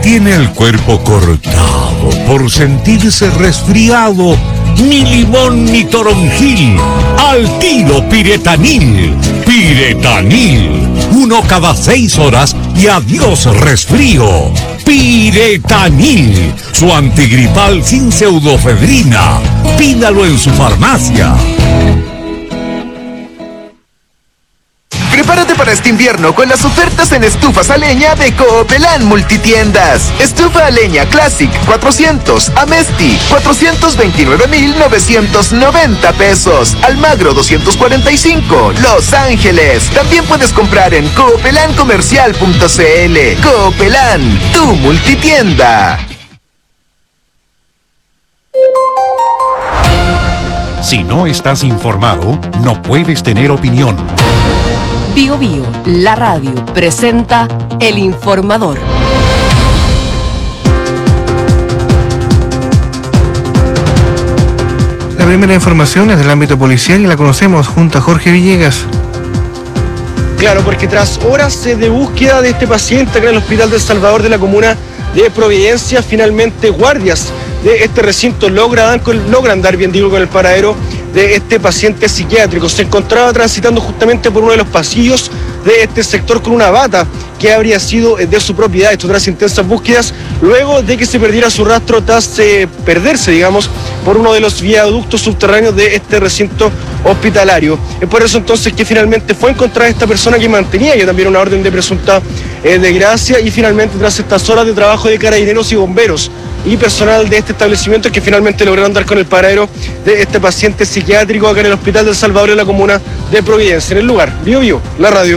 tiene el cuerpo cortado por sentirse resfriado, ni limón ni toronjil, al tiro Piretanil. Piretanil, 1 cada 6 horas y adiós resfrío. Piretanil, su antigripal sin pseudofedrina. Pídalo en su farmacia. Prepárate para este invierno con las ofertas en estufas a leña de Coopelán Multitiendas. Estufa a leña Classic 400, Amesti 429,990 pesos. Almagro 245, Los Ángeles. También puedes comprar en coopelancomercial.cl. Coopelán, tu multitienda. Si no estás informado, no puedes tener opinión. Bio Bio, la radio, presenta El Informador. La primera información es del ámbito policial y la conocemos junto a Jorge Villegas. Claro, porque tras horas de búsqueda de este paciente acá en el Hospital del Salvador de la comuna de Providencia, finalmente guardias de este recinto logran dar bien con el paradero de este paciente psiquiátrico. Se encontraba transitando justamente por uno de los pasillos de este sector con una bata que habría sido de su propiedad. Esto tras intensas búsquedas, luego de que se perdiera su rastro tras perderse, digamos, por uno de los viaductos subterráneos de este recinto hospitalario. Es por eso entonces que finalmente fue encontrada esta persona que mantenía ya también una orden de presunta desgracia, y finalmente tras estas horas de trabajo de carabineros y bomberos y personal de este establecimiento que finalmente lograron dar con el paradero de este paciente psiquiátrico acá en el Hospital del Salvador de la comuna de Providencia. En el lugar, Bio Bio, la radio.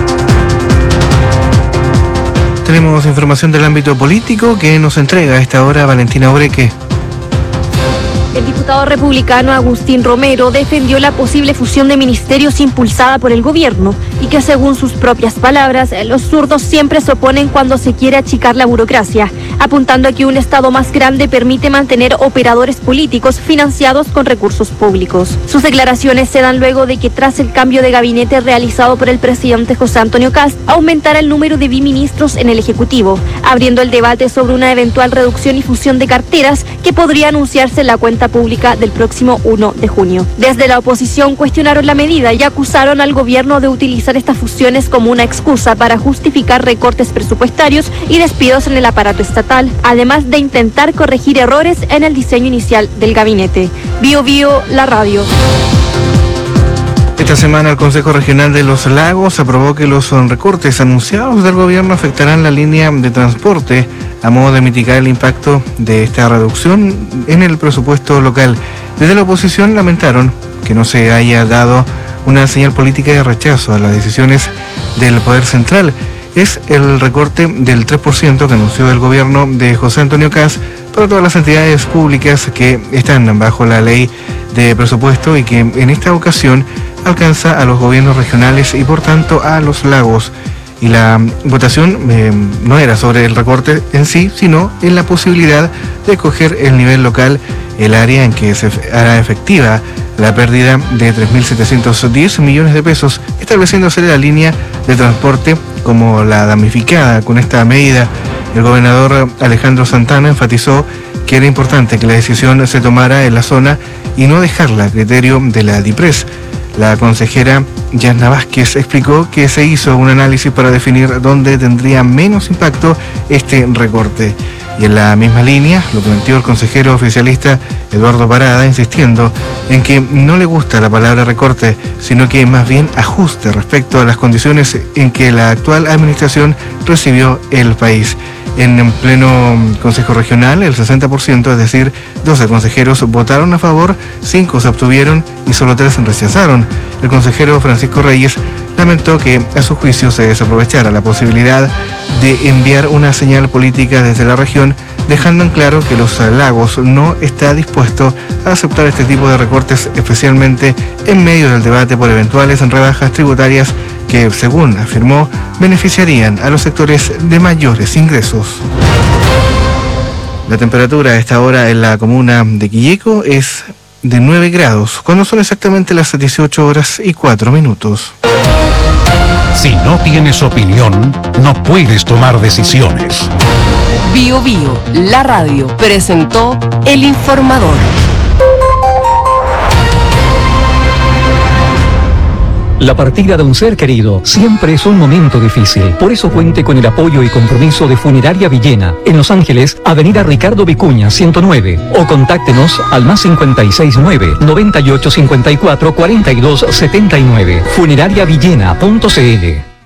Tenemos información del ámbito político que nos entrega a esta hora Valentina Obreque. El diputado republicano Agustín Romero defendió la posible fusión de ministerios impulsada por el gobierno y que, según sus propias palabras, los zurdos siempre se oponen cuando se quiere achicar la burocracia, apuntando a que un Estado más grande permite mantener operadores políticos financiados con recursos públicos. Sus declaraciones se dan luego de que, tras el cambio de gabinete realizado por el presidente José Antonio Kast, aumentara el número de biministros en el Ejecutivo, abriendo el debate sobre una eventual reducción y fusión de carteras que podría anunciarse en la cuenta pública del próximo 1 de junio. Desde la oposición cuestionaron la medida y acusaron al gobierno de utilizar estas fusiones como una excusa para justificar recortes presupuestarios y despidos en el aparato estatal, además de intentar corregir errores en el diseño inicial del gabinete. Bio Bio, la radio. Esta semana el Consejo Regional de los Lagos aprobó que los recortes anunciados del gobierno afectarán la línea de transporte a modo de mitigar el impacto de esta reducción en el presupuesto local. Desde la oposición lamentaron que no se haya dado una señal política de rechazo a las decisiones del Poder Central. Es el recorte del 3% que anunció el gobierno de José Antonio Kast para todas las entidades públicas que están bajo la ley de presupuesto y que en esta ocasión alcanza a los gobiernos regionales y por tanto a los lagos. Y la votación no era sobre el recorte en sí, sino en la posibilidad de coger el nivel local, el área en que se hará efectiva la pérdida de 3.710 millones de pesos, estableciéndose la línea de transporte como la damnificada con esta medida. El gobernador Alejandro Santana enfatizó que era importante que la decisión se tomara en la zona y no dejarla a criterio de la DIPRES. La consejera Yasna Vázquez explicó que se hizo un análisis para definir dónde tendría menos impacto este recorte. Y en la misma línea lo planteó el consejero oficialista Eduardo Parada, insistiendo en que no le gusta la palabra recorte, sino que más bien ajuste respecto a las condiciones en que la actual administración recibió el país. En pleno Consejo Regional, el 60%, es decir, 12 consejeros votaron a favor, 5 se abstuvieron y solo 3 rechazaron. El consejero Francisco Reyes lamentó que a su juicio se desaprovechara la posibilidad de enviar una señal política desde la región, dejando en claro que los lagos no está dispuesto a aceptar este tipo de recortes, especialmente en medio del debate por eventuales rebajas tributarias que, según afirmó, beneficiarían a los sectores de mayores ingresos. La temperatura a esta hora en la comuna de Quilleco es de 9 grados, cuando son exactamente las 18 horas y 4 minutos. Si no tienes opinión, no puedes tomar decisiones. Bio Bio, la radio, presentó El Informador. La partida de un ser querido siempre es un momento difícil. Por eso cuente con el apoyo y compromiso de Funeraria Villena, en Los Ángeles, Avenida Ricardo Vicuña, 109. O contáctenos al +569 9854 4279. Funerariavillena.cl.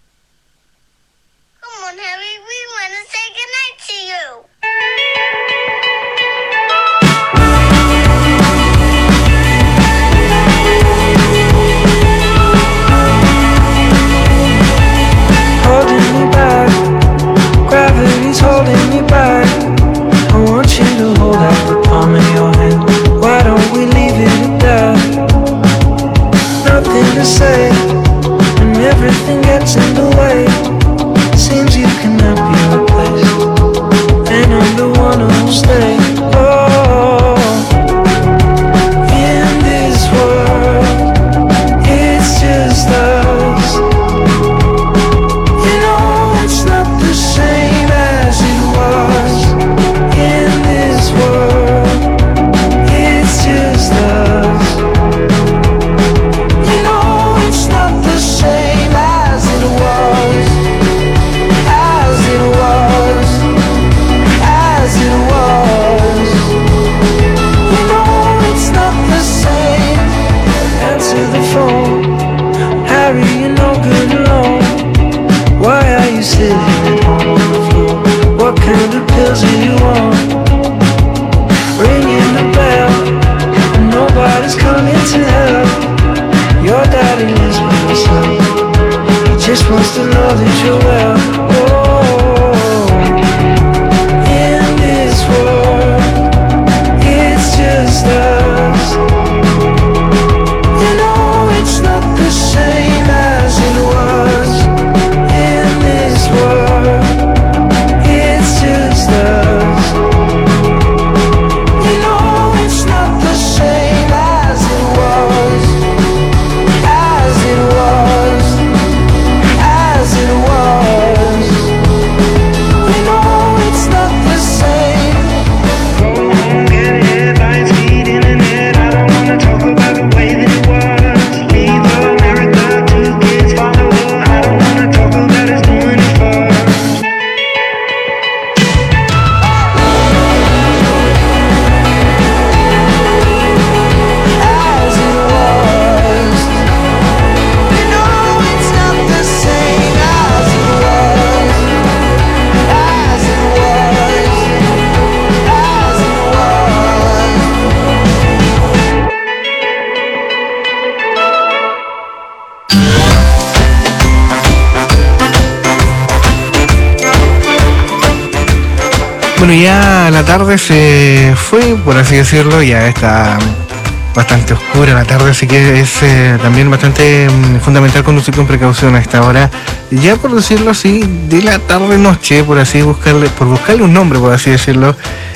Bueno, ya la tarde se fue, por así decirlo, ya está bastante oscura la tarde, así que es también bastante fundamental conducir con precaución a esta hora, ya por decirlo así, de la tarde-noche, por buscarle un nombre, por así decirlo,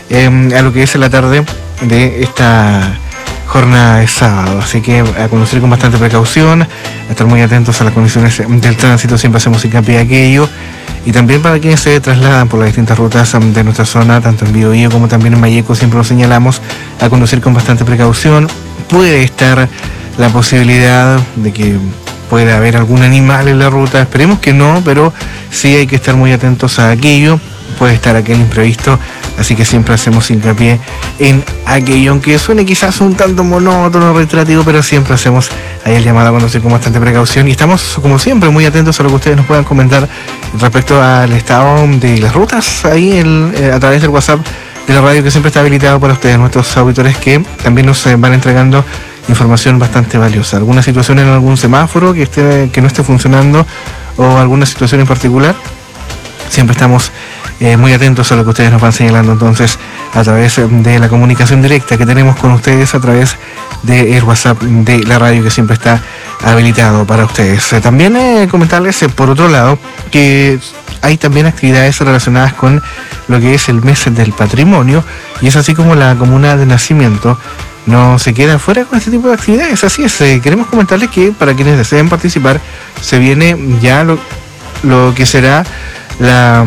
a lo que es la tarde de esta jornada de sábado. Así que a conducir con bastante precaución, a estar muy atentos a las condiciones del tránsito, siempre hacemos hincapié a aquello. Y también para quienes se trasladan por las distintas rutas de nuestra zona, tanto en Biobío como también en Malleco, siempre lo señalamos, a conducir con bastante precaución. Puede estar la posibilidad de que pueda haber algún animal en la ruta, esperemos que no, pero sí hay que estar muy atentos a aquello. Puede estar aquel imprevisto, así que siempre hacemos hincapié en aquello, aunque suene quizás un tanto monótono, reiterativo, pero siempre hacemos ahí el llamado a conducir con bastante precaución, y estamos como siempre muy atentos a lo que ustedes nos puedan comentar respecto al estado de las rutas ahí a través del WhatsApp de la radio, que siempre está habilitado para ustedes, nuestros auditores, que también nos van entregando información bastante valiosa. ¿Alguna situación en algún semáforo que no esté funcionando o alguna situación en particular? Siempre estamos muy atentos a lo que ustedes nos van señalando, entonces, a través de la comunicación directa que tenemos con ustedes a través del WhatsApp de la radio, que siempre está habilitado para ustedes. También comentarles, por otro lado, que hay también actividades relacionadas con lo que es el mes del patrimonio, y es así como la comuna de Nacimiento no se queda fuera con este tipo de actividades. Así es, queremos comentarles que para quienes deseen participar se viene ya lo que será la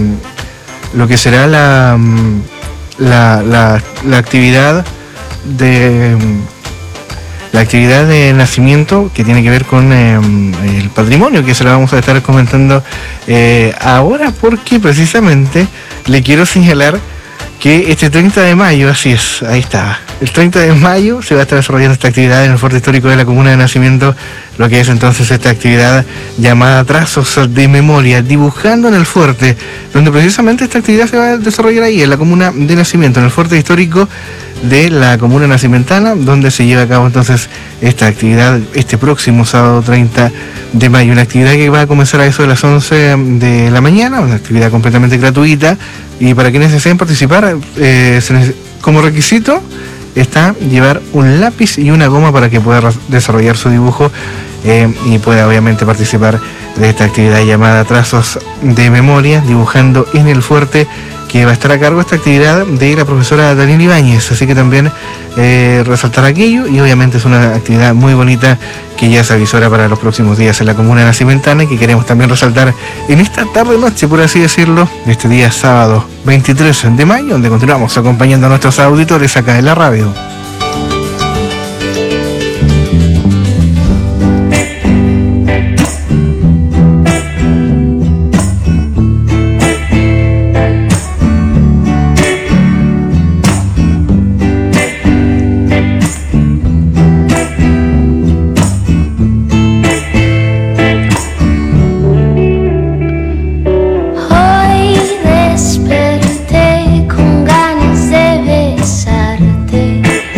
actividad de nacimiento, que tiene que ver con el patrimonio, que se lo vamos a estar comentando ahora, porque precisamente le quiero señalar que este 30 de mayo, así es, ahí está, el 30 de mayo se va a estar desarrollando esta actividad en el Fuerte Histórico de la Comuna de Nacimiento, lo que es entonces esta actividad llamada Trazos de Memoria, dibujando en el fuerte, donde precisamente esta actividad se va a desarrollar ahí, en la Comuna de Nacimiento, en el Fuerte Histórico de la Comuna Nacimentana, donde se lleva a cabo entonces esta actividad este próximo sábado 30 de mayo, una actividad que va a comenzar a eso de las 11 de la mañana, una actividad completamente gratuita, y para quienes deseen participar, como requisito está llevar un lápiz y una goma para que pueda desarrollar su dibujo y pueda obviamente participar de esta actividad llamada Trazos de Memoria, dibujando en el fuerte, que va a estar a cargo de esta actividad de la profesora Daniela Ibáñez. Así que también resaltar aquello, y obviamente es una actividad muy bonita que ya se avisora para los próximos días en la Comuna de Nacimentana, y que queremos también resaltar en esta tarde-noche, por así decirlo, de este día sábado 23 de mayo, donde continuamos acompañando a nuestros auditores acá en la radio. Desperté con ganas de besarte.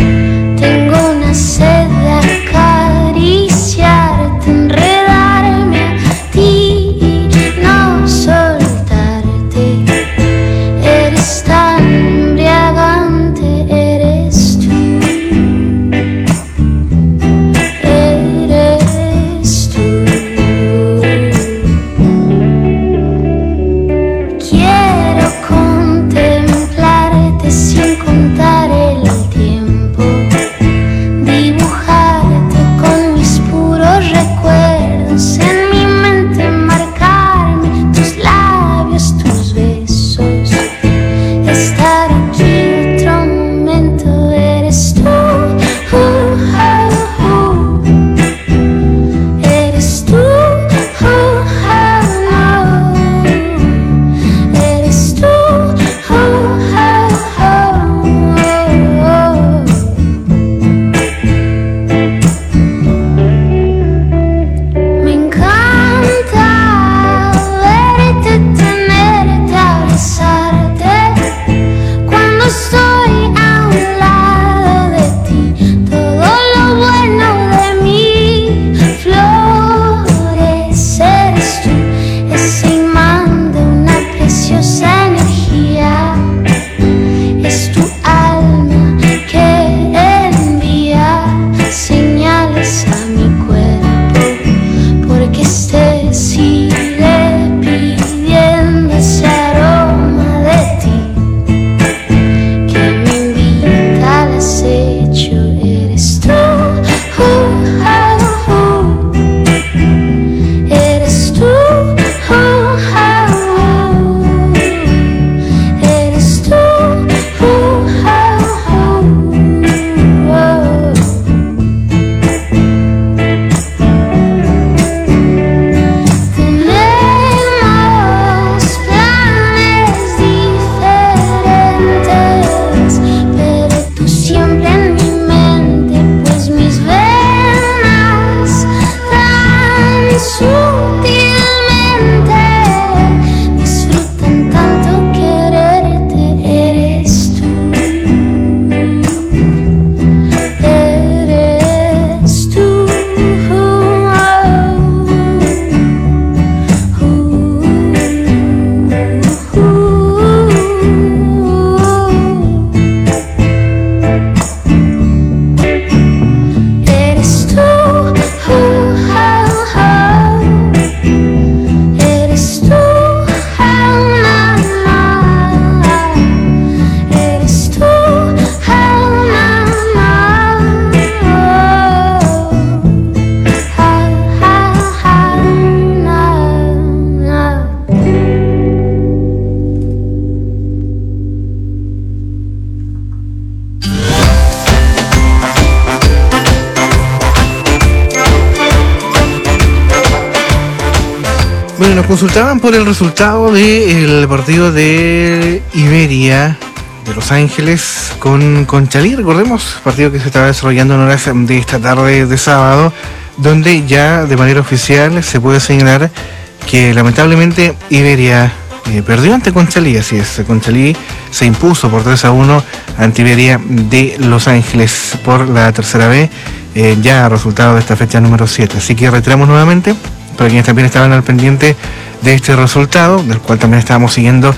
Bueno, nos consultaban por el resultado del partido de Iberia de Los Ángeles con Conchalí. Recordemos, partido que se estaba desarrollando en horas de esta tarde de sábado, donde ya de manera oficial se puede señalar que lamentablemente Iberia perdió ante Conchalí. Así es, Conchalí se impuso por 3-1 ante Iberia de Los Ángeles por la tercera vez, ya resultado de esta fecha número 7. Así que reiteramos nuevamente, para quienes también estaban al pendiente de este resultado, del cual también estábamos siguiendo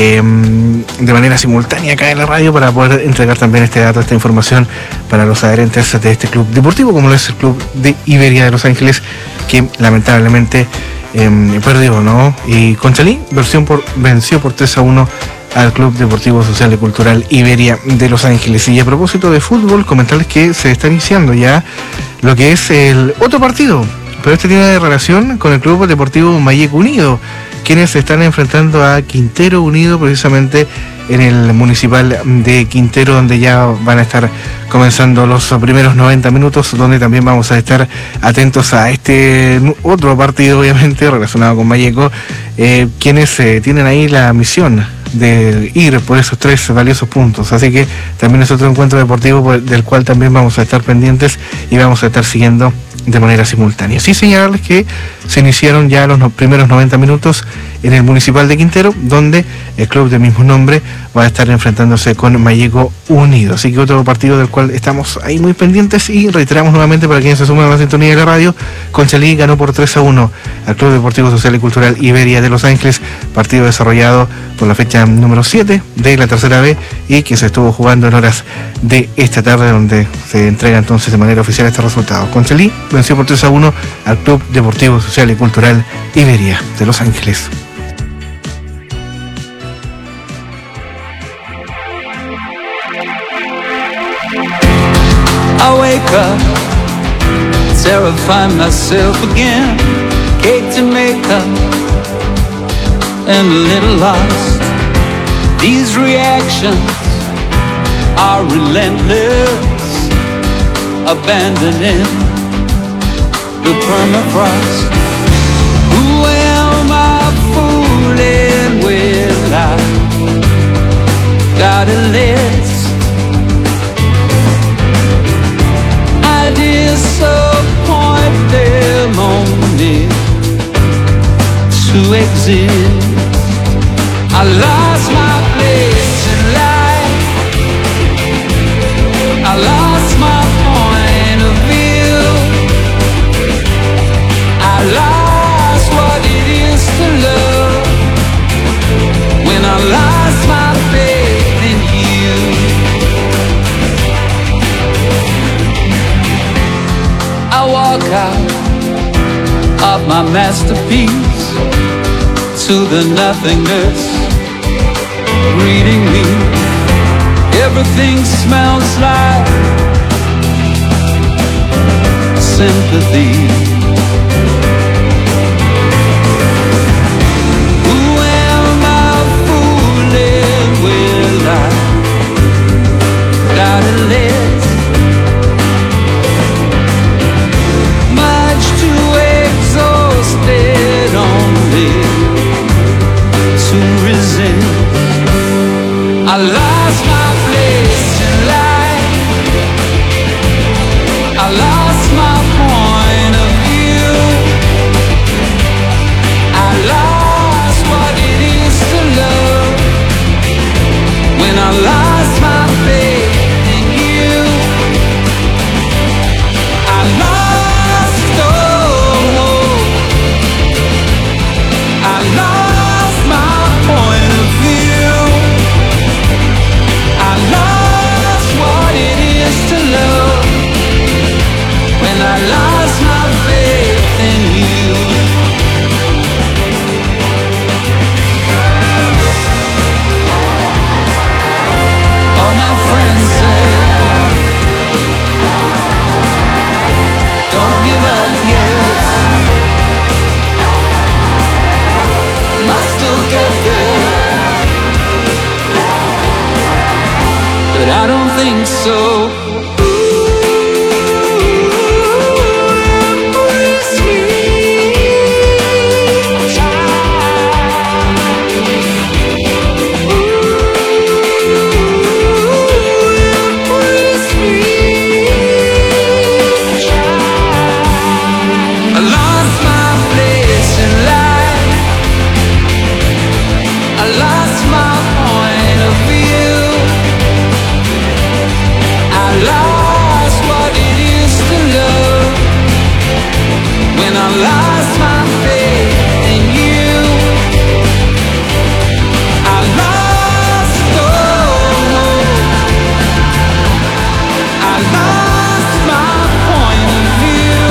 de manera simultánea acá en la radio, para poder entregar también este dato, esta información para los adherentes de este club deportivo, como lo es el club de Iberia de Los Ángeles, que lamentablemente perdió, ¿no? Y Conchalí venció por 3-1 al Club Deportivo Social y Cultural Iberia de Los Ángeles. Y a propósito de fútbol, comentarles que se está iniciando ya lo que es el otro partido, pero este tiene relación con el Club Deportivo Mayeco Unido, quienes se están enfrentando a Quintero Unido, precisamente en el Municipal de Quintero, donde ya van a estar comenzando los primeros 90 minutos, donde también vamos a estar atentos a este otro partido, obviamente, relacionado con Mayeco, quienes tienen ahí la misión de ir por esos 3 valiosos puntos. Así que también es otro encuentro deportivo del cual también vamos a estar pendientes y vamos a estar siguiendo de manera simultánea. Sí, señalarles que se iniciaron ya los primeros 90 minutos en el Municipal de Quintero, donde el club del mismo nombre va a estar enfrentándose con Mayeco Unido. Así que otro partido del cual estamos ahí muy pendientes, y reiteramos nuevamente para quienes se suman a la sintonía de la radio, Conchalí ganó por 3-1 al Club Deportivo Social y Cultural Iberia de Los Ángeles, partido desarrollado por la fecha número 7 de la tercera B y que se estuvo jugando en horas de esta tarde, donde se entrega entonces de manera oficial este resultado. Conchalí venció por 3-1 al Club Deportivo Social y Cultural Iberia de Los Ángeles. I wake up, terrify myself again, cake to make up, and a little lost. These reactions are relentless, abandoning the permafrost. Who am I fooling with? I got a list. I disappoint them only to exist. I lost my place in life. I lost my point of view. I lost what it is to love when I lost my faith in you. I walk out of my masterpiece to the nothingness greeting me. Everything smells like sympathy. Who am I fooling with? I got a list, much too exhausted only to resist. I lost my place in life. I lost my point of view. lost my faith in you. I lost I lost my point of view.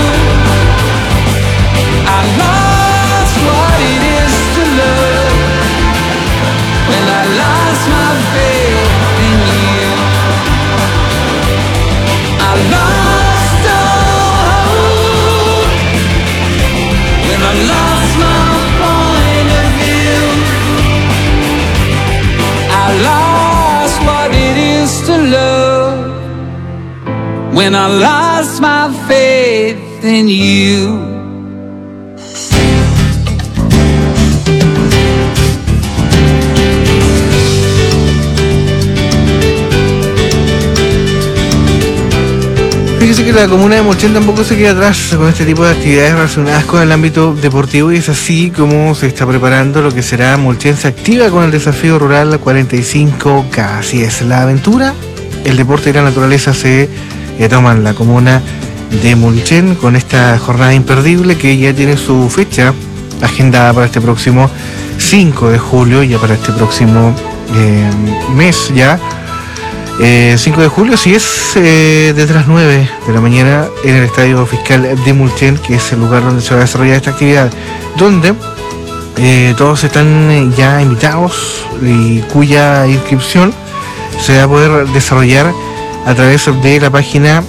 I lost what it is to love when I lost my faith in you. I lost hope when I lost my point of view. I lost what it is to love when I lost my faith in you. Fíjese que la comuna de Mulchen tampoco se queda atrás con este tipo de actividades relacionadas con el ámbito deportivo, y es así como se está preparando lo que será Mulchen se activa con el desafío rural 45K. Así es, la aventura, el deporte y la naturaleza se toman la comuna de Mulchen con esta jornada imperdible que ya tiene su fecha agendada para este próximo 5 de julio, ya para este próximo mes ya. 5 de julio, si es desde las 9 de la mañana en el Estadio Fiscal de Mulchen, que es el lugar donde se va a desarrollar esta actividad, donde todos están ya invitados y cuya inscripción se va a poder desarrollar a través de la página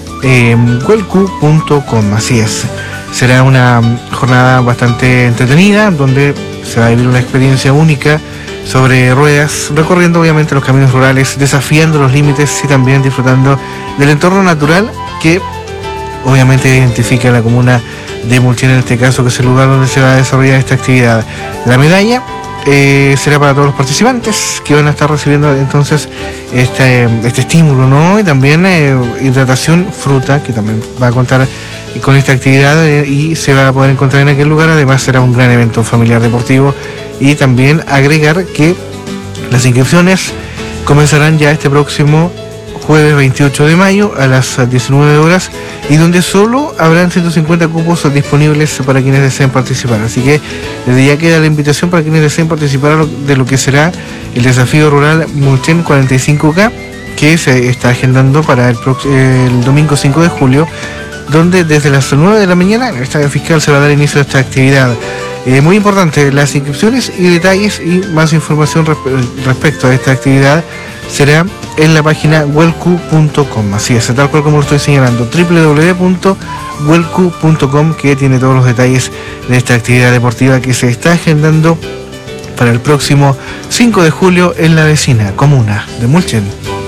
welcu.com. Así es, será una jornada bastante entretenida donde se va a vivir una experiencia única sobre ruedas, recorriendo obviamente los caminos rurales, desafiando los límites y también disfrutando del entorno natural que obviamente identifica la comuna de Mulchen, en este caso, que es el lugar donde se va a desarrollar esta actividad. La medalla será para todos los participantes que van a estar recibiendo entonces este estímulo, ¿no? Y también hidratación, fruta, que también va a contar con esta actividad y se va a poder encontrar en aquel lugar. Además será un gran evento familiar deportivo. Y también agregar que las inscripciones comenzarán ya este próximo jueves 28 de mayo a las 19 horas, y donde solo habrán 150 cupos disponibles para quienes deseen participar. Así que desde ya queda la invitación para quienes deseen participar de lo que será el desafío rural Mulchen 45K, que se está agendando para el domingo 5 de julio, donde desde las 9 de la mañana en el Estadio Fiscal se va a dar inicio a esta actividad. Muy importante, las inscripciones y detalles y más información respecto a esta actividad será en la página welcu.com. Así es, tal cual como lo estoy señalando, www.welcu.com, que tiene todos los detalles de esta actividad deportiva que se está agendando para el próximo 5 de julio en la vecina comuna de Mulchen.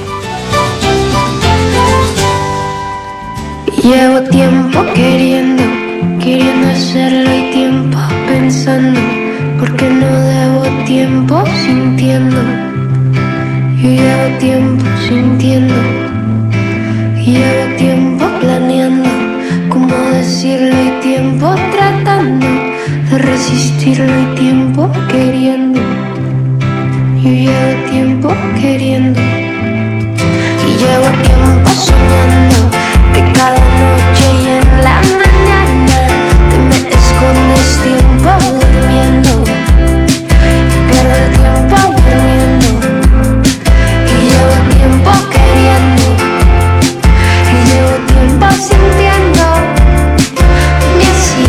Llevo tiempo queriendo hacerlo y tiempo pensando, porque no debo tiempo sintiendo. Yo llevo tiempo sintiendo, llevo tiempo planeando cómo decirlo y tiempo tratando de resistirlo y tiempo queriendo. Yo llevo tiempo queriendo y llevo tiempo soñando que cada noche y en la mañana te me escondes tiempo durmiendo y pierdo el tiempo durmiendo. Y llevo tiempo queriendo y llevo tiempo sintiendo y así.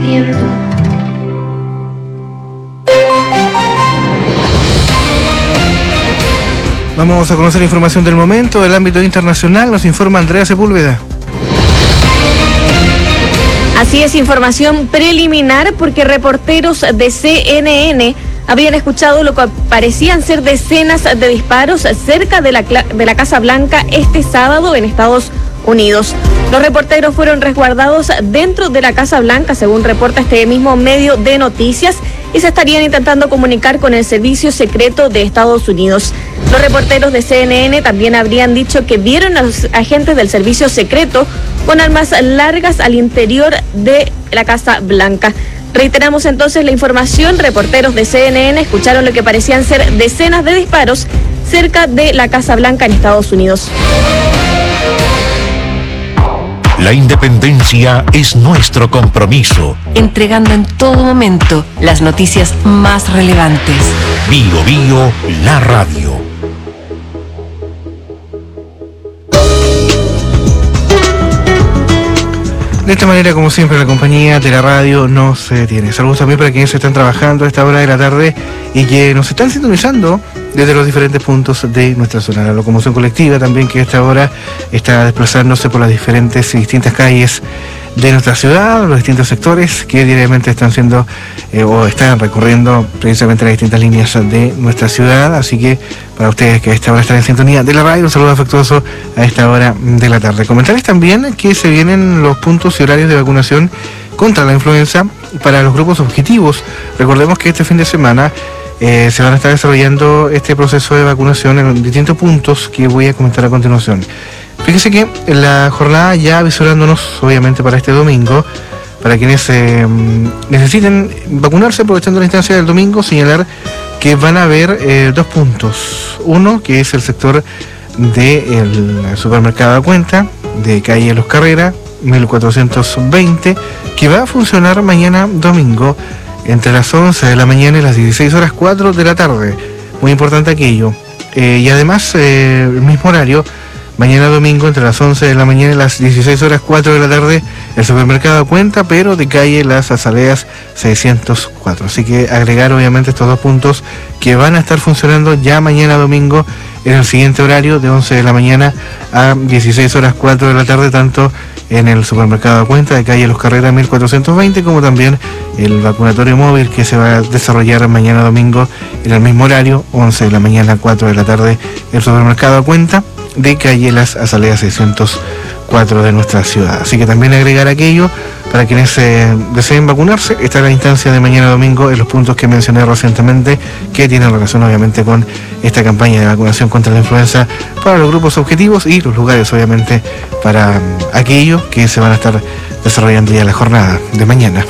perdiendo. Vamos a conocer la información del momento del ámbito internacional. Nos informa Andrea Sepúlveda. Así es, información preliminar porque reporteros de CNN habrían escuchado lo que parecían ser decenas de disparos cerca de la Casa Blanca este sábado en Estados Unidos. Los reporteros fueron resguardados dentro de la Casa Blanca, según reporta este mismo medio de noticias, y se estarían intentando comunicar con el Servicio Secreto de Estados Unidos. Los reporteros de CNN también habrían dicho que vieron a los agentes del Servicio Secreto con armas largas al interior de la Casa Blanca. Reiteramos entonces la información. Reporteros de CNN escucharon lo que parecían ser decenas de disparos cerca de la Casa Blanca en Estados Unidos. La independencia es nuestro compromiso. Entregando en todo momento las noticias más relevantes. Bio Bio, la radio. De esta manera, como siempre, la compañía de la radio no se detiene. Saludos también para quienes están trabajando a esta hora de la tarde y que nos están sintonizando desde los diferentes puntos de nuestra zona. La locomoción colectiva también, que a esta hora está desplazándose por las diferentes y distintas calles de nuestra ciudad, los distintos sectores que diariamente están siendo o están recorriendo precisamente las distintas líneas de nuestra ciudad. Así que para ustedes que a esta hora están en sintonía de la radio, un saludo afectuoso a esta hora de la tarde. Comentarles también que se vienen los puntos y horarios de vacunación contra la influenza para los grupos objetivos. Recordemos que este fin de semana se van a estar desarrollando este proceso de vacunación en distintos puntos que voy a comentar a continuación. Fíjese que en la jornada, ya visorándonos obviamente para este domingo, para quienes necesiten vacunarse aprovechando la instancia del domingo, señalar que van a haber dos puntos. Uno, que es el sector del supermercado a cuenta de calle Los Carreras, 1420, que va a funcionar mañana domingo entre las 11 de la mañana y las 16 horas 4 de la tarde. Muy importante aquello. Y además, el mismo horario, mañana domingo entre las 11 de la mañana y las 16 horas 4 de la tarde, el supermercado a cuenta, pero de calle Las Azaleas 604. Así que agregar obviamente estos dos puntos que van a estar funcionando ya mañana domingo en el siguiente horario, de 11 de la mañana a 16 horas 4 de la tarde, tanto en el supermercado a cuenta de calle Los Carreras 1420, como también el vacunatorio móvil que se va a desarrollar mañana domingo en el mismo horario, 11 de la mañana a 4 de la tarde, el supermercado a cuenta de calle Las Azaleas 604 de nuestra ciudad. Así que también agregar aquello para quienes deseen vacunarse. Está la instancia de mañana domingo en los puntos que mencioné recientemente, que tienen relación obviamente con esta campaña de vacunación contra la influenza para los grupos objetivos y los lugares obviamente para aquellos que se van a estar desarrollando ya la jornada de mañana.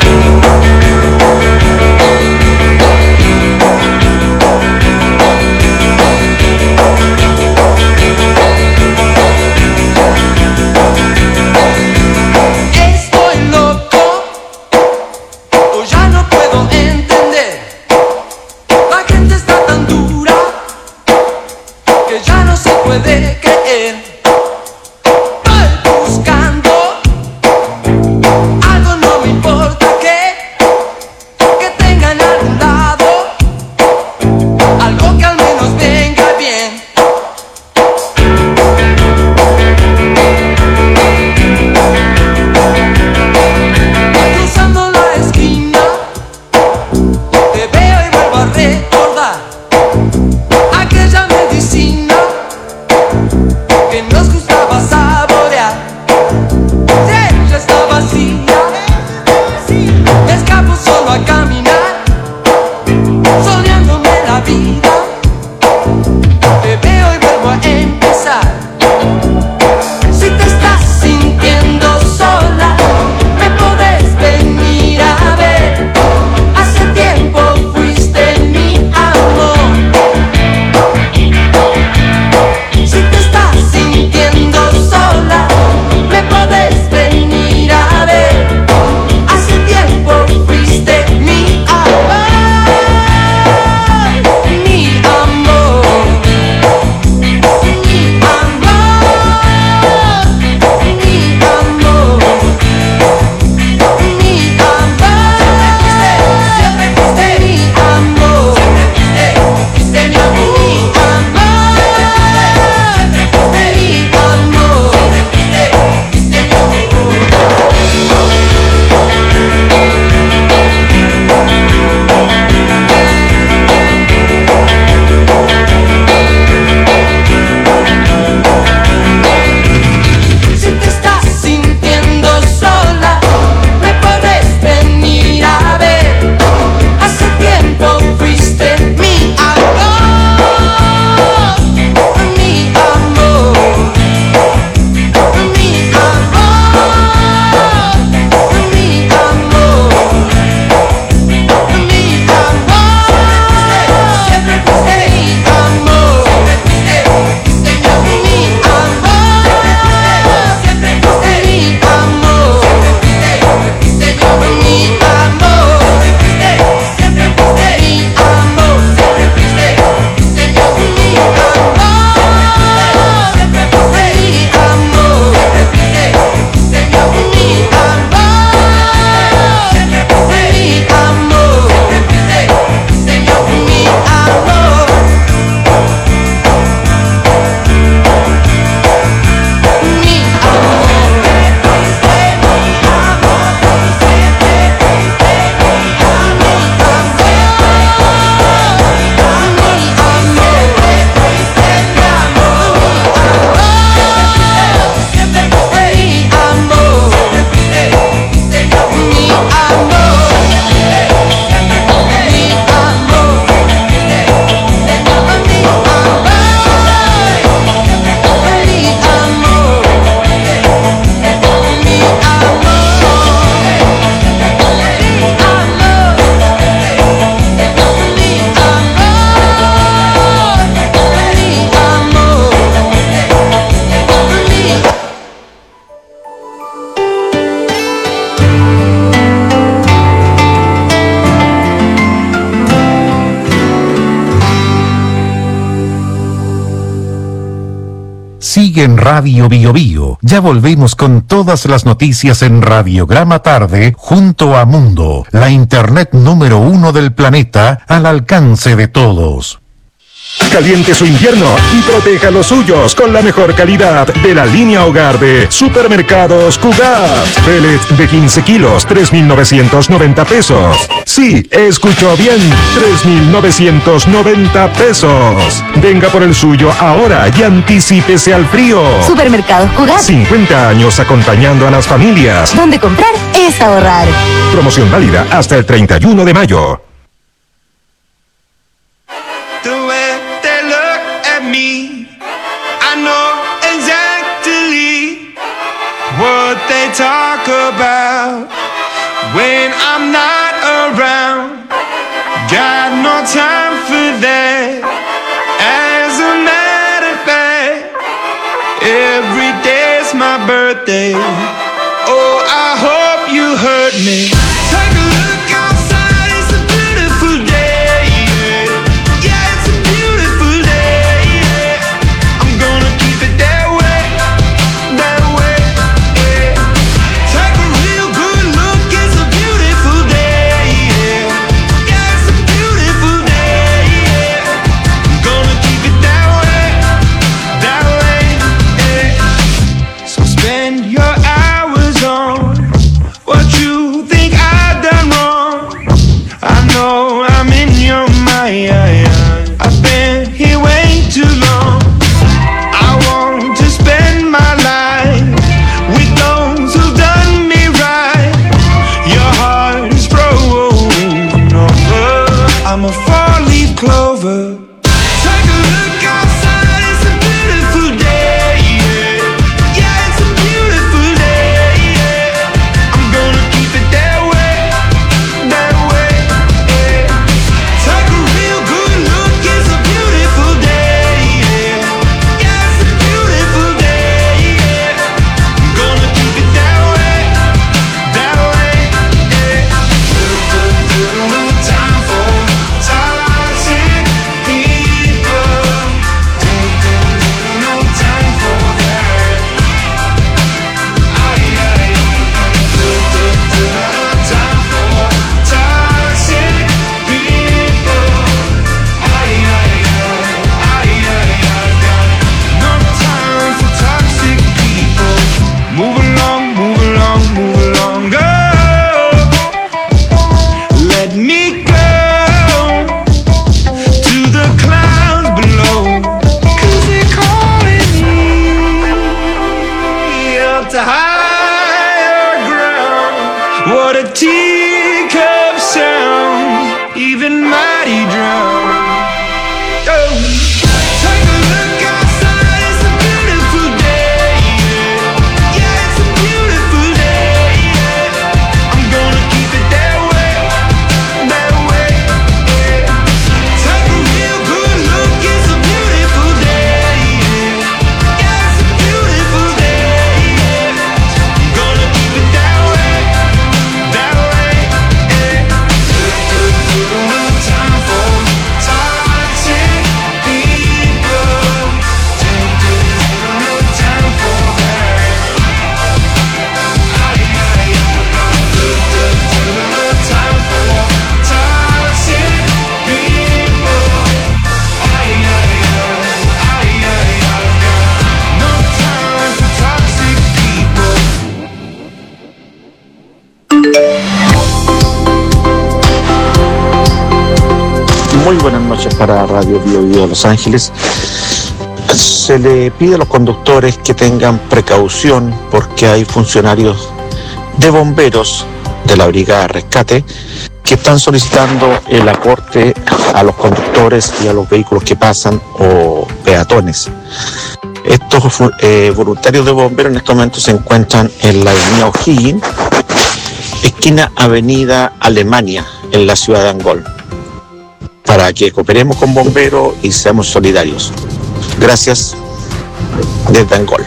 Puede creer, voy buscando algo, no me importa que tengan a un lado algo que al menos venga bien. Cruzando la esquina te veo y vuelvo a recordar aquella medicina que nos gustaba saborear. Ya está vacía, me escapo solo a caminar, soñándome la vida. Te veo y vuelvo a empezar. Si te estás sintiendo sola, me podés venir a ver. Hace tiempo fuiste mi amor. Sigue en Radio Bio Bio. Ya volvemos con todas las noticias en Radiograma Tarde junto a Mundo, la internet número 1 del planeta al alcance de todos. Caliente su invierno y proteja a los suyos con la mejor calidad de la línea hogar de Supermercados Cugat. Pellet de 15 kilos, 3.990 pesos. Sí, escuchó bien, 3.990 pesos. Venga por el suyo ahora y anticípese al frío. Supermercados Cugat. 50 años acompañando a las familias. Donde comprar es ahorrar. Promoción válida hasta el 31 de mayo. What they talk about when I'm not around. Got no time for that. As a matter of fact, every day's my birthday. Oh, I hope you heard me. Take a look outside, it's a beautiful day. Yeah, it's a beautiful day. I'm gonna keep it that way, that way. I've been here way too long. I want to spend my life with those who've done me right. Your heart is frozen over. I'm a four-leaf clover. Take a look outside, it's a beautiful day. Yeah, it's a beautiful day. I'm gonna keep it that way, that way. Take a real good look, it's a beautiful day. Yeah, it's a beautiful day. I'm gonna keep it that way, that way. No time for toxic people. No time for that. Time for toxic people. No time for toxic people. Move along, move along, move along, go. Let me go to the clouds below, 'cause they're calling me up to higher ground. What a teacup sound, even mighty drown. Oh. Take a look outside, it's a beautiful day. Yeah, it's a beautiful day. I'm gonna keep it that way, that way. Take a real good look, it's a beautiful day. Yeah, it's a beautiful day. I'm gonna keep it that way, that way. No time for toxic people. No time for that. No time for toxic people. No time for toxic people. Muy buenas noches para Radio Bio Bio de Los Ángeles. Se le pide a los conductores que tengan precaución porque hay funcionarios de bomberos de la Brigada de Rescate que están solicitando el aporte a los conductores y a los vehículos que pasan o peatones. Estos voluntarios de bomberos en estos momentos se encuentran en la avenida O'Higgins, esquina Avenida Alemania, en la ciudad de Angol, para que cooperemos con bomberos y seamos solidarios. Gracias desde Angol.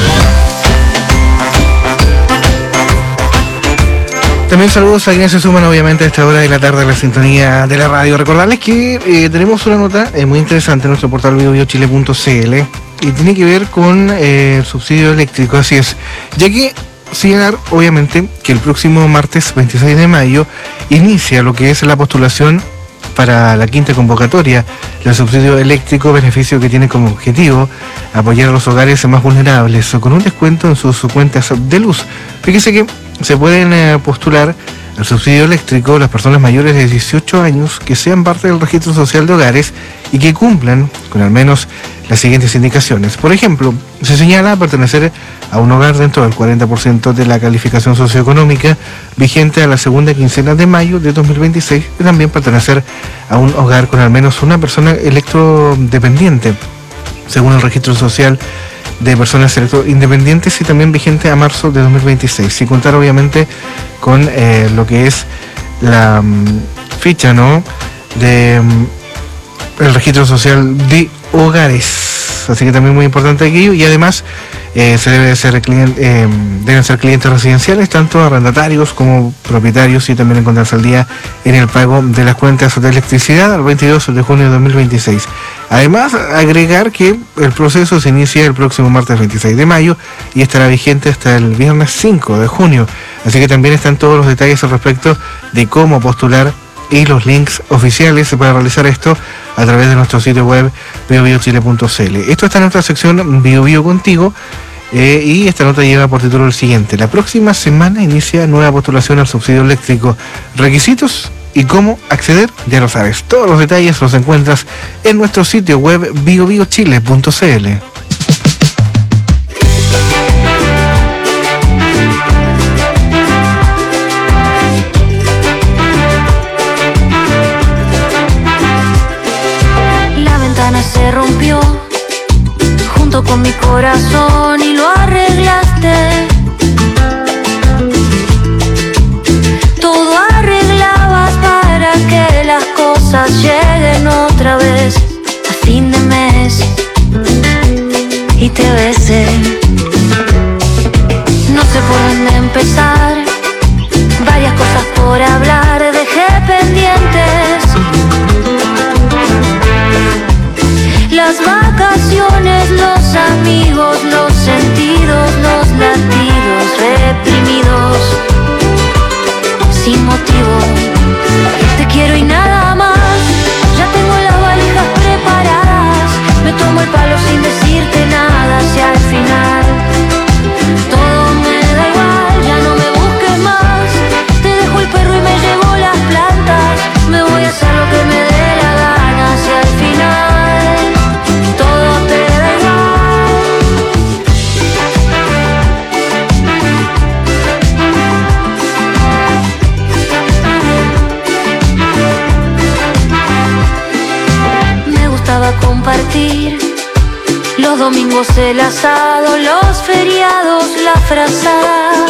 También saludos a quienes se suman obviamente a esta hora de la tarde a la sintonía de la radio. Recordarles que tenemos una nota muy interesante en nuestro portal biobiochile.cl y tiene que ver con el subsidio eléctrico, así es, ya que señalar obviamente que el próximo martes 26 de mayo inicia lo que es la postulación para la quinta convocatoria del subsidio eléctrico, beneficio que tiene como objetivo apoyar a los hogares más vulnerables con un descuento en sus cuentas de luz. Fíjese que se pueden postular al subsidio eléctrico las personas mayores de 18 años que sean parte del registro social de hogares y que cumplan con al menos las siguientes indicaciones. Por ejemplo, se señala pertenecer a un hogar dentro del 40% de la calificación socioeconómica vigente a la segunda quincena de mayo de 2026 y también pertenecer a un hogar con al menos una persona electrodependiente, según el registro social de personas electroindependientes y también vigente a marzo de 2026, sin contar obviamente con lo que es la ficha, ¿no?, de el registro social de hogares. Así que también muy importante aquello, y además deben ser clientes residenciales, tanto arrendatarios como propietarios, y también encontrarse al día en el pago de las cuentas de electricidad al 22 de junio de 2026. Además, agregar que el proceso se inicia el próximo martes 26 de mayo y estará vigente hasta el viernes 5 de junio. Así que también están todos los detalles al respecto de cómo postular y los links oficiales para realizar esto a través de nuestro sitio web biobiochile.cl. Esto está en nuestra sección Bio Bio Contigo, y esta nota lleva por título el siguiente: la próxima semana inicia nueva postulación al subsidio eléctrico. Requisitos y cómo acceder, ya lo sabes. Todos los detalles los encuentras en nuestro sitio web biobiochile.cl. Se rompió junto con mi corazón y lo arreglaste. Todo arreglabas para que las cosas lleguen otra vez a fin de mes y te besé. No sé por dónde empezar, varias cosas por hablar, dejé pendientes. Las vacaciones, los amigos, los sentidos, los latidos reprimidos, sin motivo. Te quiero y nada más, ya tengo las valijas preparadas. Me tomo el palo sin decirte nada, hacia el final todo me da igual, ya no me busques más. Te dejo el perro y me llevo las plantas. Me voy a hacer lo que me dé la gana, hacia el final. Compartir los domingos, el asado, los feriados, la frazada.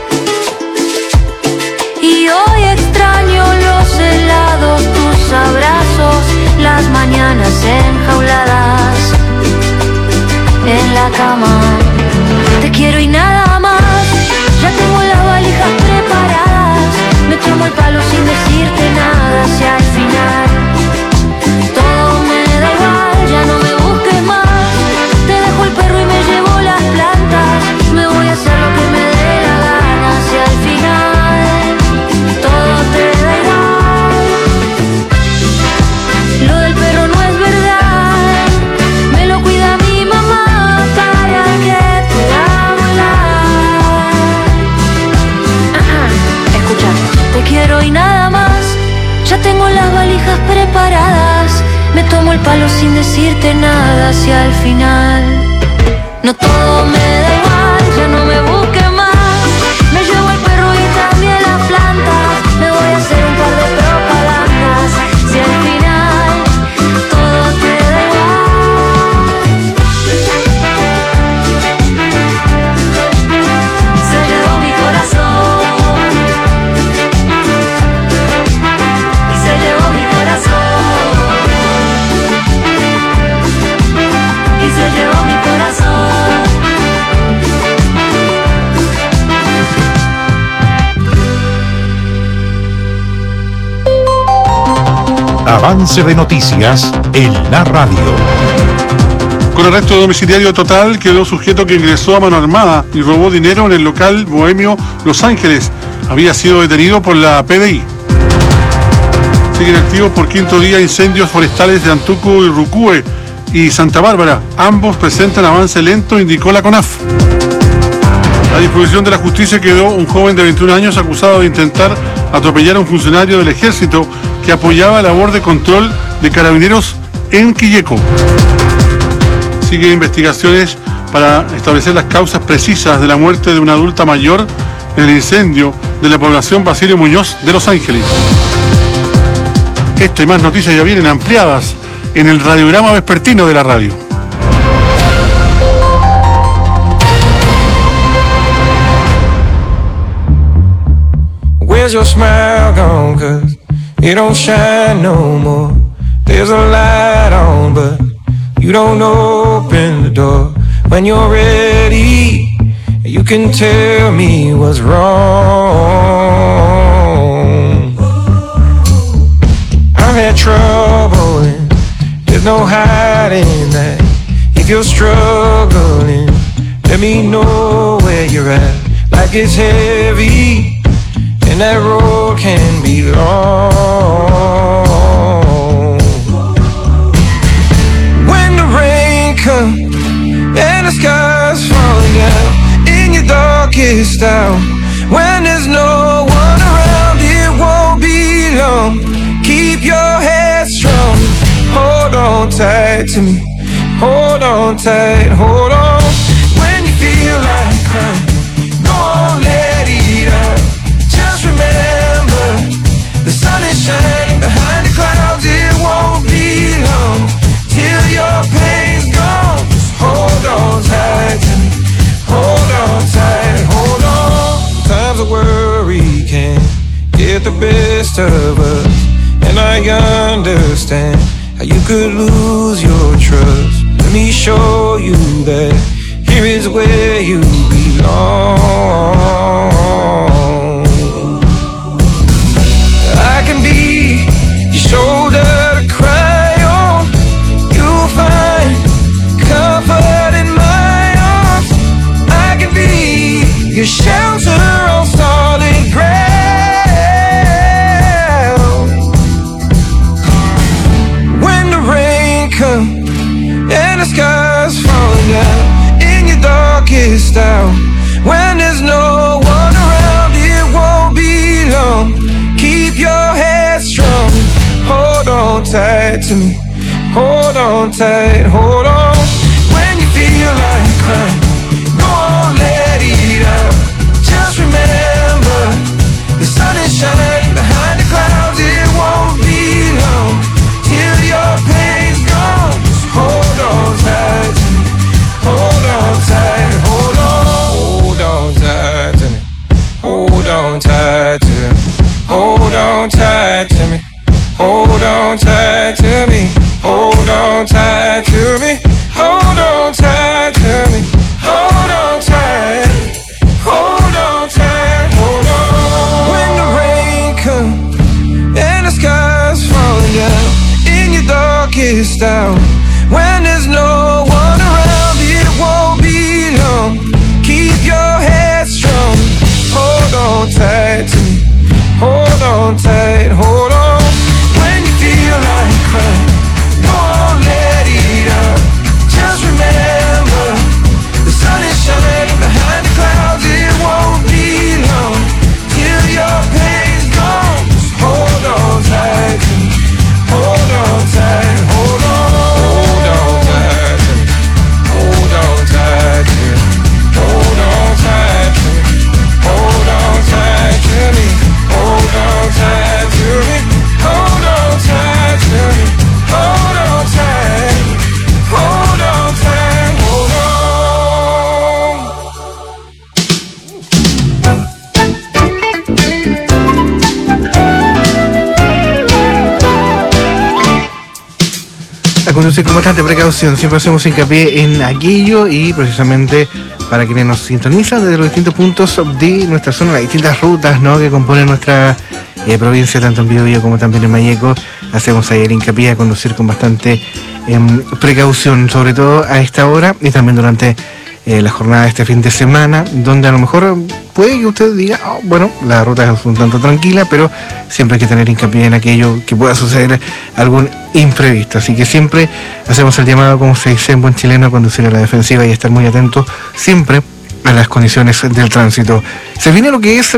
Y hoy extraño los helados, tus abrazos, las mañanas enjauladas en la cama. Te quiero y nada más, ya tengo las valijas preparadas. Me tomo el palo sin decirte nada, hacia el final. Ya no me busques más, te dejo el perro y me llevo las plantas. Me voy a hacer lo que me dé la gana, hacia el final todo te da igual. Lo del perro no es verdad, me lo cuida mi mamá para que pueda volar. Escucha, te quiero y nada más, ya tengo las valijas preparadas. Me tomo el palo sin decirte nada, hacia el final. No todo me da igual, ya no me busques más. Me llevo el perro y también las plantas. Me voy a hacer un par de propagandas, si al final todo te da igual. Se llevó mi corazón y se llevó mi corazón. Se llevó mi corazón. Avance de noticias en la radio. Con arresto domiciliario total quedó sujeto que ingresó a mano armada y robó dinero en el local bohemio Los Ángeles. Había sido detenido por la PDI. Siguen activos por quinto día incendios forestales de Antuco y Rucúe y Santa Bárbara. Ambos presentan avance lento, indicó la CONAF. A disposición de la justicia quedó un joven de 21 años acusado de intentar atropellar a un funcionario del ejército que apoyaba la labor de control de carabineros en Quilleco. Sigue investigaciones para establecer las causas precisas de la muerte de una adulta mayor en el incendio de la población Basilio Muñoz de Los Ángeles. Esto y más noticias ya vienen ampliadas en el radiograma vespertino de la radio. Where's your smile gone? 'Cause it don't shine no more. There's a light on, but you don't open the door. When you're ready, you can tell me what's wrong. I've had trouble and there's no hiding that. If you're struggling, let me know where you're at. Like it's heavy and that road can be long. When the rain comes and the sky's falling down in your darkest hour, when there's no one around, it won't be long. Keep your head strong. Hold on tight to me. Hold on tight, hold on. When you feel like crying, go on, let it out. Just remember, the sun is shining behind the clouds. It won't be long till your pain's gone. Just hold on tight to me. Hold on tight, hold on. Times of worry can get the best of us, and I understand how you could lose your trust. Let me show you that here is where you belong. I can be your shoulder to cry on. You'll find comfort in my arms. I can be your shelter on solid ground. When the rain comes and the sky's falling down in your darkest hour, when there's no one around, it won't be long. Keep your head strong. Hold on tight to me. Hold on tight, hold on. When you feel like crying, go on, let it out. Just remember, the sun is shining behind the clouds. It won't be long till your pain's gone. Just hold on tight to me. Hold on tight, hold on. Hold on tight to me. Hold on tight to me. Hold on tight to me. Hold on tight to me. Hold on tight to me. Hold on tight to me. Hold on tight. Hold on tight. Hold on. When the rain comes and the sky's falling down in your darkest hour, when there's no one around, it won't be long. Keep your head strong. Hold on tight to me. Hold on tight. Hold on. When you feel like crying, go on, let it out. Just remember, the sun is shining behind the clouds. It won't be long till your pain's gone. Just hold on tight to me. Hold on tight. Hold on. Hold on tight to me. Hold on tight to me. Hold on tight to me. Hold on tight to me. Hold on tight to me. Hold on tight to me. Hold on tight. Hold on tight. Hold A conducir con bastante precaución, siempre hacemos hincapié en aquello y precisamente para quienes nos sintonizan desde los distintos puntos de nuestra zona, las distintas rutas, ¿no?, que componen nuestra provincia, tanto en Biobío como también en Mayeco. Hacemos ahí el hincapié a conducir con bastante precaución, sobre todo a esta hora y también durante la jornada de este fin de semana, donde a lo mejor puede que usted diga, oh, bueno, la ruta es un tanto tranquila, pero siempre hay que tener hincapié en aquello que pueda suceder algún imprevisto. Así que siempre hacemos el llamado, como se dice en buen chileno, a conducir a la defensiva y estar muy atento siempre a las condiciones del tránsito. Se viene lo que es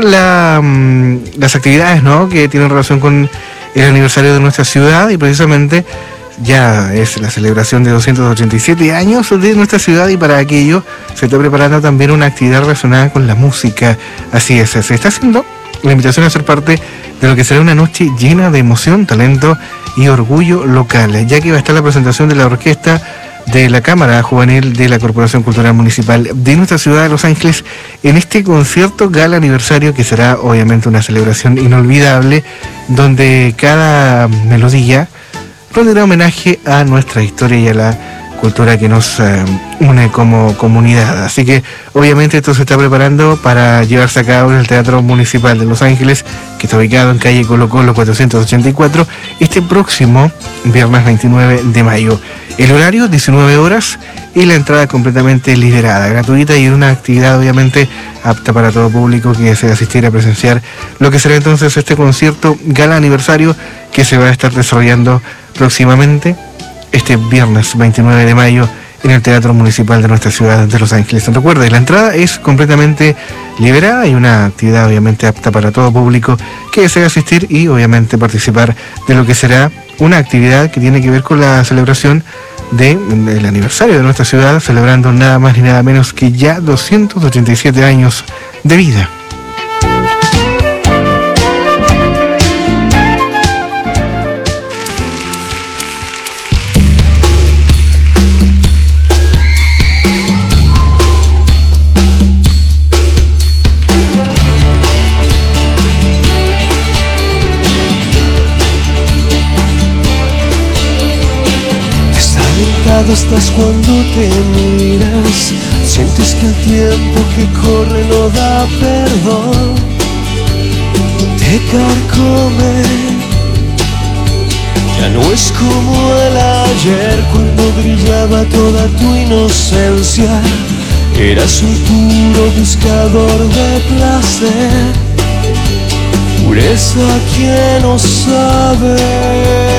las actividades, ¿no?, que tienen relación con el aniversario de nuestra ciudad, y precisamente ya es la celebración de 287 años de nuestra ciudad, y para aquello se está preparando también una actividad relacionada con la música. Así es, se está haciendo la invitación a ser parte de lo que será una noche llena de emoción, talento y orgullo local, ya que va a estar la presentación de la orquesta de la Cámara Juvenil de la Corporación Cultural Municipal de nuestra ciudad de Los Ángeles en este concierto gala aniversario, que será obviamente una celebración inolvidable, donde cada melodía rendirá homenaje a nuestra historia y a la cultura que nos une como comunidad. Así que obviamente esto se está preparando para llevarse a cabo en el Teatro Municipal de Los Ángeles, que está ubicado en calle Colo Colo 484, este próximo viernes 29 de mayo. El horario, 19 horas, y la entrada completamente liberada, gratuita, y una actividad obviamente apta para todo público que desee asistir a presenciar lo que será entonces este concierto gala aniversario, que se va a estar desarrollando próximamente este viernes 29 de mayo en el Teatro Municipal de nuestra ciudad de Los Ángeles. Recuerde, la entrada es completamente liberada y una actividad obviamente apta para todo público que desee asistir y obviamente participar de lo que será una actividad que tiene que ver con la celebración del aniversario de nuestra ciudad, celebrando nada más ni nada menos que ya 287 años de vida. Estás cuando te miras, sientes que el tiempo que corre no da perdón, te carcome. Ya no es como el ayer, cuando brillaba toda tu inocencia. Eras un puro buscador de placer, pureza que no sabe.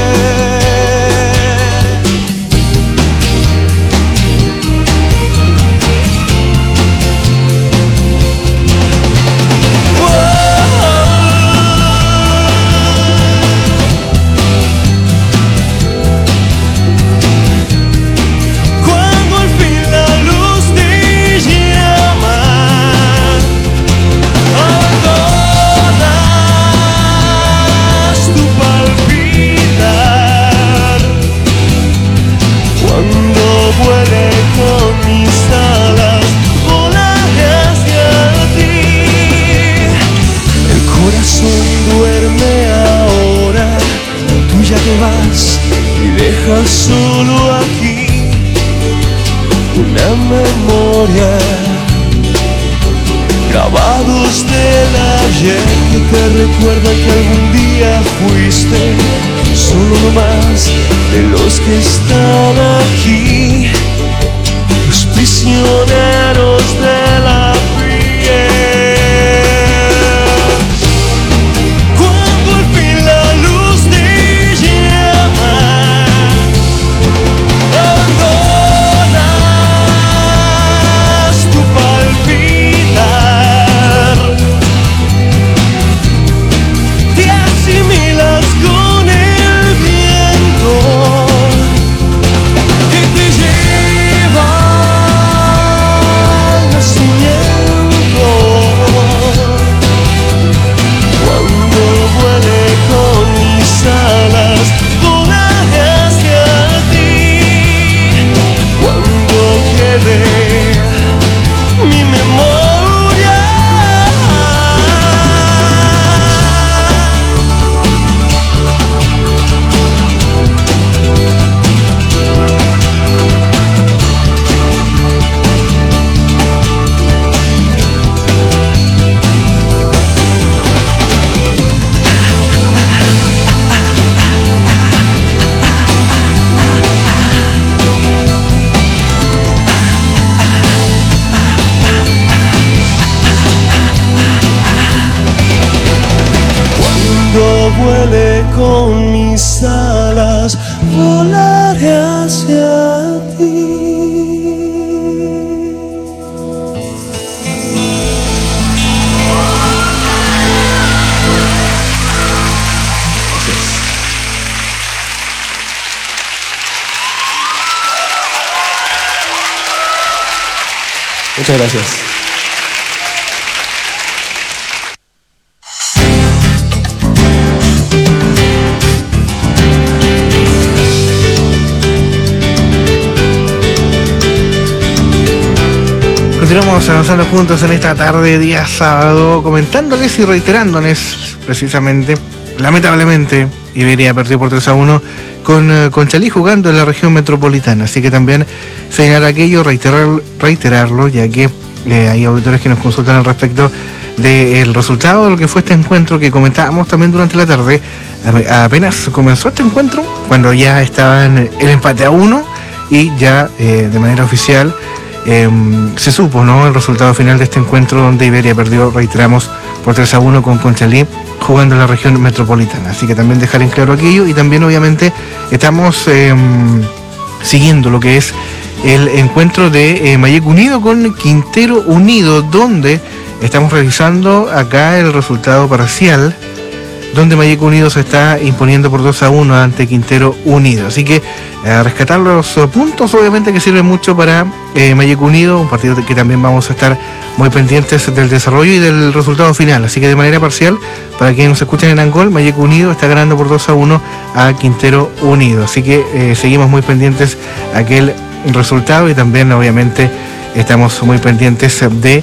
Solo aquí una memoria, grabados del ayer que te recuerda que algún día fuiste solo uno más de los que están aquí, los prisioneros de la piel. Cuando al fin la luz te llama, con el viento que te lleva. Muchas gracias. Continuamos avanzando juntos en esta tarde, día sábado, comentándoles y reiterándoles precisamente, lamentablemente, Iberia perdió por 3-1 con Conchalí jugando en la región metropolitana, así que también señalar aquello, reiterarlo, ya que hay auditores que nos consultan al respecto del resultado de lo que fue este encuentro que comentábamos también durante la tarde. Apenas comenzó este encuentro, cuando ya estaban el empate a 1 y ya de manera oficial se supo, ¿no?, el resultado final de este encuentro donde Iberia perdió, reiteramos, por 3-1 con Conchalí jugando en la región metropolitana. Así que también dejar en claro aquello, y también obviamente estamos siguiendo lo que es el encuentro de Mayeco Unido con Quintero Unido, donde estamos revisando acá el resultado parcial, donde Mayeco Unido se está imponiendo por 2-1 ante Quintero Unido. Así que rescatar los puntos obviamente que sirven mucho para Mayeco Unido, un partido que también vamos a estar muy pendientes del desarrollo y del resultado final. Así que de manera parcial, para quienes nos escuchan en Angol, Mayeco Unido está ganando por 2-1 a Quintero Unido. Así que seguimos muy pendientes a aquel resultado, y también obviamente estamos muy pendientes de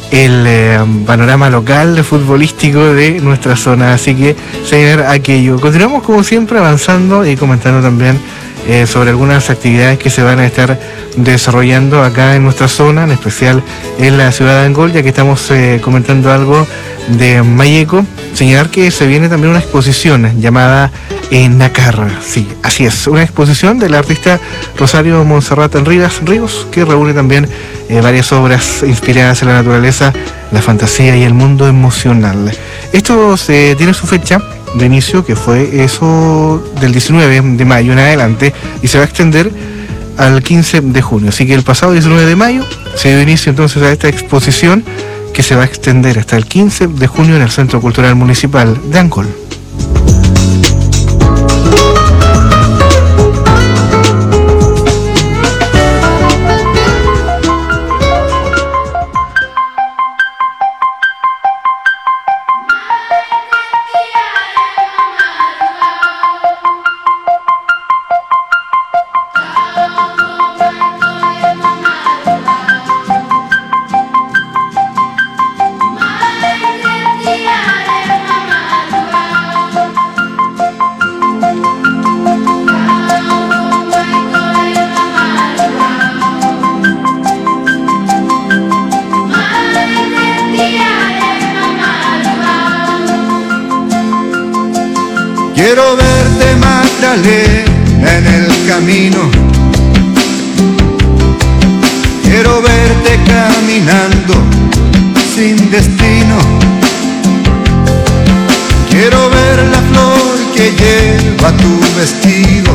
el panorama local futbolístico de nuestra zona. Así que seguir aquello. Continuamos como siempre avanzando y comentando también sobre algunas actividades que se van a estar desarrollando acá en nuestra zona, en especial en la ciudad de Angol, ya que estamos comentando algo de Mayeco. Señalar que se viene también una exposición llamada Nacarra, sí, así es, una exposición del artista Rosario Monserrat Ríos, que reúne también varias obras inspiradas en la naturaleza, la fantasía y el mundo emocional. Esto tiene su fecha de inicio, que fue eso del 19 de mayo en adelante, y se va a extender al 15 de junio. Así que el pasado 19 de mayo se dio inicio entonces a esta exposición, que se va a extender hasta el 15 de junio en el Centro Cultural Municipal de Angol. Quiero verte, Magdalena, en el camino. Quiero verte caminando sin destino. Quiero ver la flor que lleva tu vestido.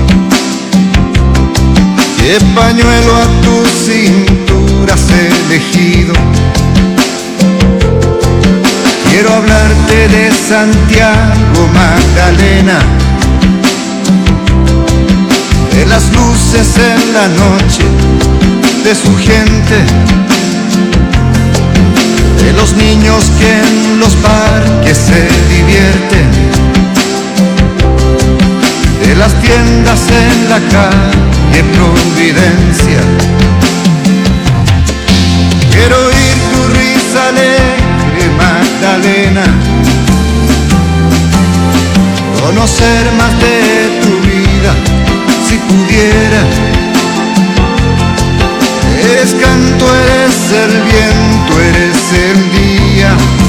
Qué pañuelo a tu cintura has elegido. Quiero hablarte de Santiago, Magdalena, de las luces en la noche, de su gente, de los niños que en los parques se divierten, de las tiendas en la calle Providencia. Quiero oír tu risa alegre, Magdalena, conocer más de tu vida si pudiera. Eres canto, eres el viento, eres el día.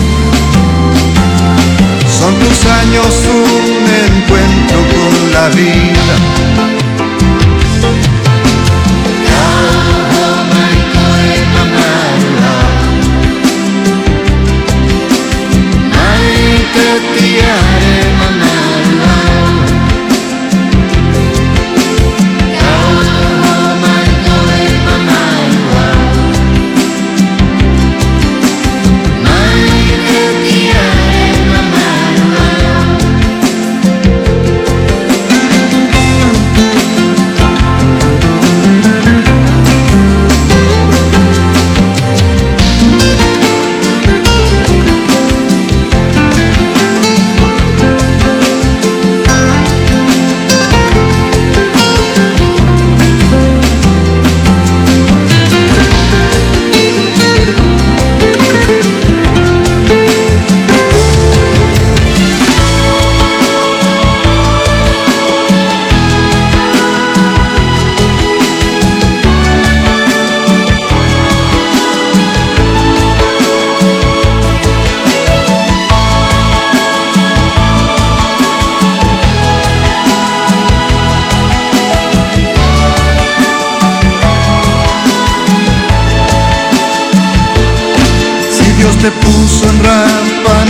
Son tus años un encuentro con la vida. se puso en Rapa